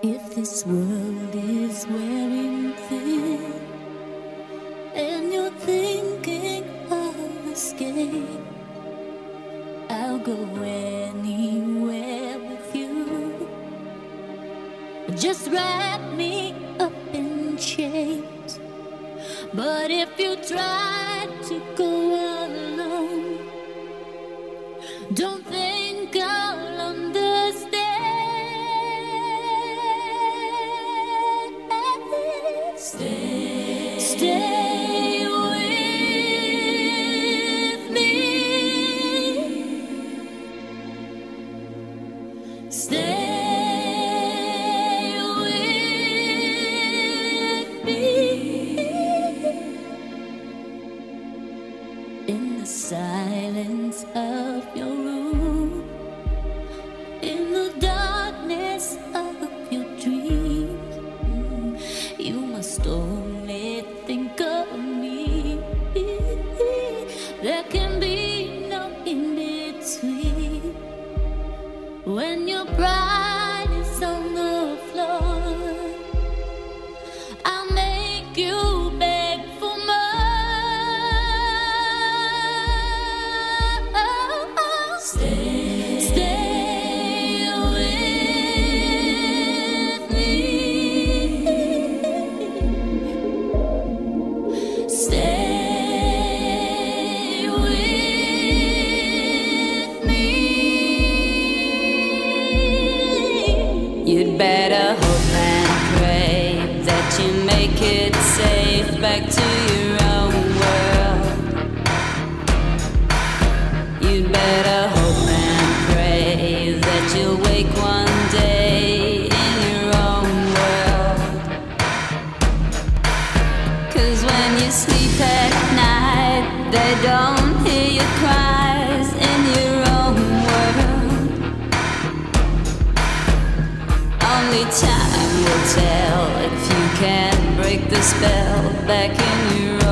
If this world is wearing thin and you're thinking of escape, I'll go anywhere with you. Just wrap me up in chains. But if you try to go alone, don't think I'll understand. Stay with me. Stay with me. In the silence of your room, in the darkness of your dreams, you must only think of me. There can be no in between. When your pride is on the floor, I'll make you beg for more. Stay with me. Stay with me. You'd better hope and pray that you make it safe back to your own world. You'd better hope and pray that you'll wake one day in your own world. 'Cause when you sleep at night, they don't hear your cries in your own world. Only time will tell if you can break the spell back in your